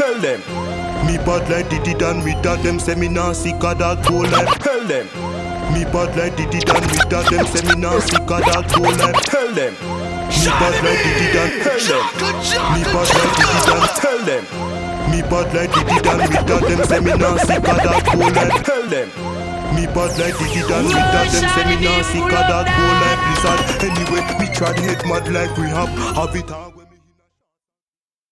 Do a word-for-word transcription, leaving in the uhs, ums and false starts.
Tell them. Me bad like Diddy and me that them say me nah sick of that go like. Tell them. Me bad like Diddy and me that them say me nah sick of that go like. Tell them. Me bad like Diddy and tell them. Me bad like Diddy and tell them. Me bad like Diddy and me that them say me nah sick of that go like. Tell them. Me bad like Diddy and me that them say me nah sick of that go like Blizzard. Anyway, we try to hit mad like we have have it.